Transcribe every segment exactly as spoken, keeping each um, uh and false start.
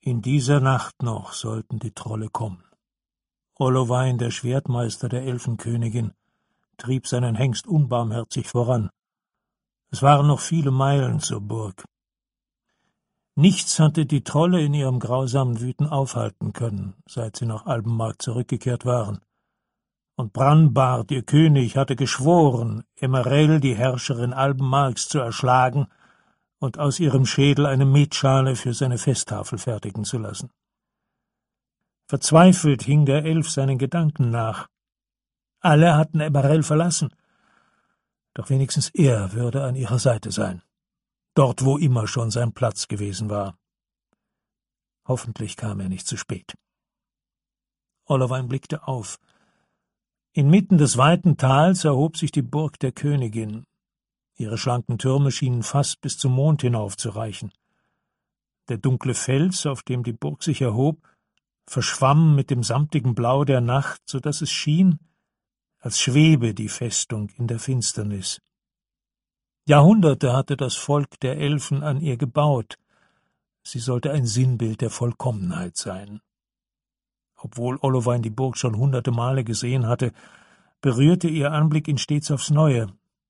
In dieser Nacht noch sollten die Trolle kommen. Ollwein, der Schwertmeister der Elfenkönigin, trieb seinen Hengst unbarmherzig voran. Es waren noch viele Meilen zur Burg. Nichts hatte die Trolle in ihrem grausamen Wüten aufhalten können, seit sie nach Albenmarkt zurückgekehrt waren. Und Branbart, ihr König, hatte geschworen, Emerel, die Herrscherin Albenmarks, zu erschlagen und aus ihrem Schädel eine Metschale für seine Festtafel fertigen zu lassen. Verzweifelt hing der Elf seinen Gedanken nach. Alle hatten Emerel verlassen, doch wenigstens er würde an ihrer Seite sein, dort wo immer schon sein Platz gewesen war. Hoffentlich kam er nicht zu spät. Ollwein blickte auf. Inmitten des weiten Tals erhob sich die Burg der Königin. Ihre schlanken Türme schienen fast bis zum Mond hinauf zu reichen. Der dunkle Fels, auf dem die Burg sich erhob, verschwamm mit dem samtigen Blau der Nacht, so daß es schien, als schwebe die Festung in der Finsternis. Jahrhunderte hatte das Volk der Elfen an ihr gebaut. Sie sollte ein Sinnbild der Vollkommenheit sein. Obwohl Ollwein die Burg schon hunderte Male gesehen hatte, berührte ihr Anblick ihn stets aufs Neue.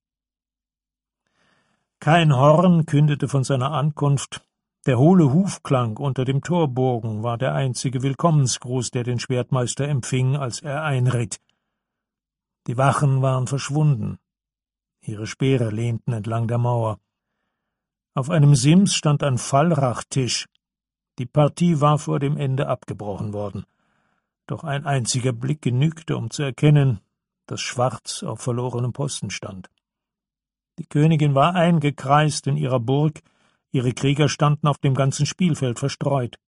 Kein Horn kündete von seiner Ankunft, der hohle Hufklang unter dem Torbogen war der einzige Willkommensgruß, der den Schwertmeister empfing, als er einritt. Die Wachen waren verschwunden. Ihre Speere lehnten entlang der Mauer. Auf einem Sims stand ein Fallrachtisch. Die Partie war vor dem Ende abgebrochen worden. Doch ein einziger Blick genügte, um zu erkennen, dass Schwarz auf verlorenem Posten stand. Die Königin war eingekreist in ihrer Burg, ihre Krieger standen auf dem ganzen Spielfeld verstreut.